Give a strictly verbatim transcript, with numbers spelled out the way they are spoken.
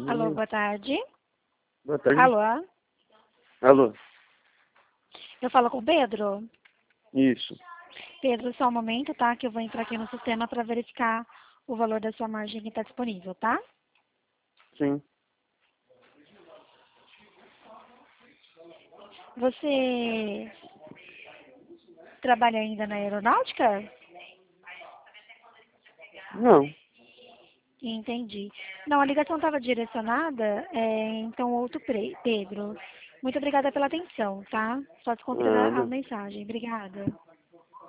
Alô, boa tarde. Boa tarde. Alô? Alô? Eu falo com o Pedro? Isso. Pedro, só um momento, tá? Que eu vou entrar aqui no sistema para verificar o valor da sua margem que está disponível, tá? Sim. Você trabalha ainda na aeronáutica? Não. Entendi. Não, a ligação estava direcionada, é, então, outro pre- Pedro. Muito obrigada pela atenção, tá? Pode considerar a Nada. mensagem. Obrigada.